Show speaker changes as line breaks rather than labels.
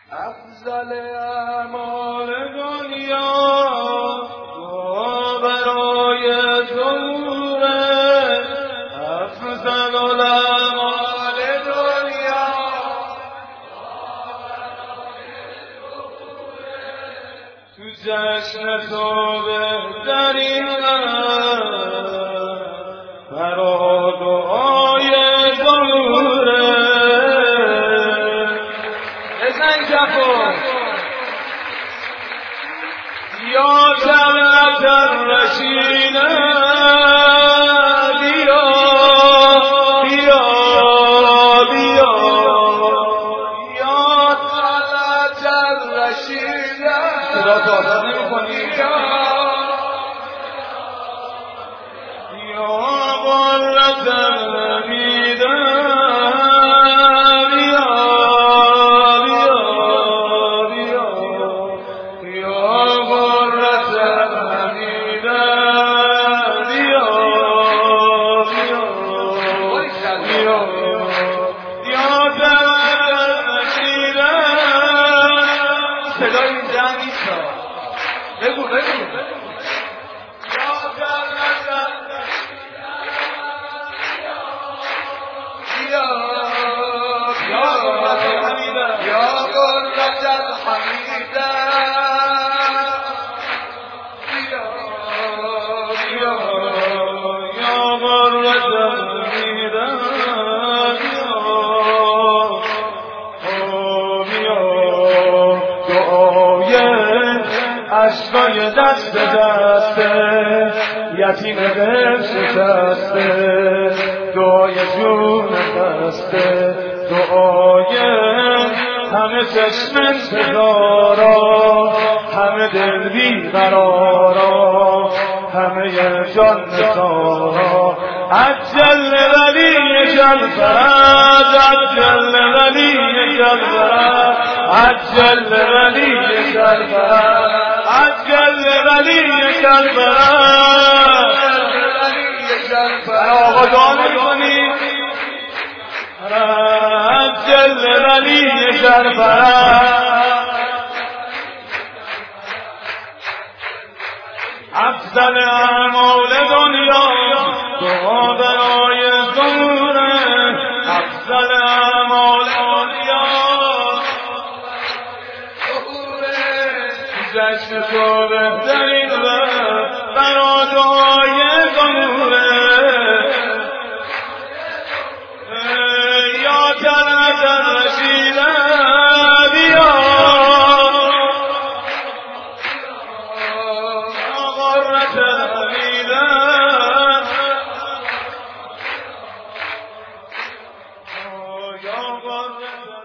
افضل اعمال دنیا برای ظهوره، افضل اعمال دنیا تو جشن تو بهترین برا دعای ظهوره. بزن جفو یا جلت الرشیده، بیا بیا بیا یا جلت الرشیده. صدا بازار نمی کنی؟ یا غلت الحمیده، صدای اینجا نیست. بگو بگو یا قرة الحمیده، یا قرة الحمیده، یا قرة الحمیده، عشقای دست دسته یتیم دل شکسته، دعای جون خسته، دعای همه چشم انتظارا، همه دل بیقرارا، همه جان نثارا. عجل ولی الفرج، عجل ولی الفرج، عجل ولی الفرج، عجل ولی الفرج. آقا دعا میکنی عجل ولی الفرج. افضل اعمال دنیا دعا برای ظهوره، افضل اعمال دنیا جشن تو بهترین برا دعای ظهوره. یا جلت الرشیده، بیا غرة الحمیده، یا غرة